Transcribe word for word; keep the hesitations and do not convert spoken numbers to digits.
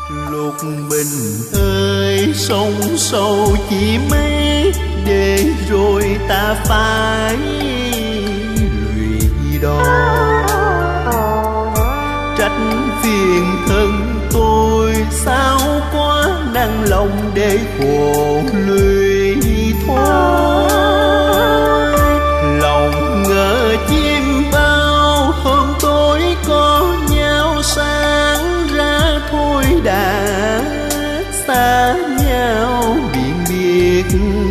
Lục bình ơi, sông sâu chỉ mấy để rồi ta phải lụy đò. Trách phiền thân tôi sao quá năng lòng để khổ lụy thôi. Lòng ngỡ chim bao hôm tối có nhau, sáng ra thôi đã xa nhau biệt biệt.